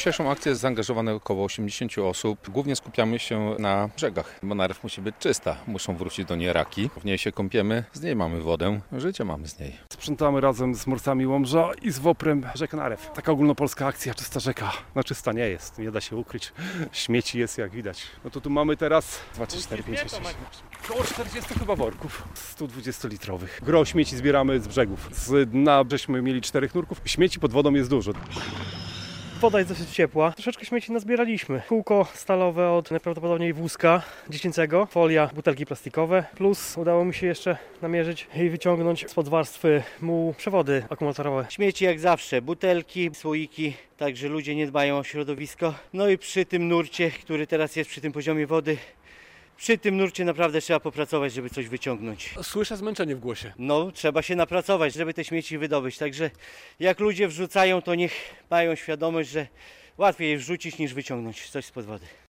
dzisiejszą akcję jest zaangażowane około 80 osób. Głównie skupiamy się na brzegach, bo Narew musi być czysta. Muszą wrócić do niej raki. W niej się kąpiemy, z niej mamy wodę, życie mamy z niej. Sprzątamy razem z Morcami Łomża i z WOPR-em rzekę Narew. Taka ogólnopolska akcja, czysta rzeka. No czysta nie jest, nie da się ukryć. Śmieci jest jak widać. No to tu mamy teraz 2, 3, 4, 5, 6, 7, około 40 chyba worków, 120-litrowych. Gro śmieci zbieramy z brzegów. Z dna żeśmy mieli 4 nurków. Śmieci pod wodą jest dużo. Woda jest dosyć ciepła. Troszeczkę śmieci nazbieraliśmy. Kółko stalowe od najprawdopodobniej wózka dziecięcego, folia, butelki plastikowe. Plus udało mi się jeszcze namierzyć i wyciągnąć spod warstwy mułu przewody akumulatorowe. Śmieci jak zawsze, butelki, słoiki, także ludzie nie dbają o środowisko. No i przy tym nurcie, który teraz jest przy tym poziomie wody, przy tym nurcie naprawdę trzeba popracować, żeby coś wyciągnąć. Słyszę zmęczenie w głosie. No, trzeba się napracować, żeby te śmieci wydobyć. Także jak ludzie wrzucają, to niech mają świadomość, że łatwiej je wrzucić niż wyciągnąć coś spod wody.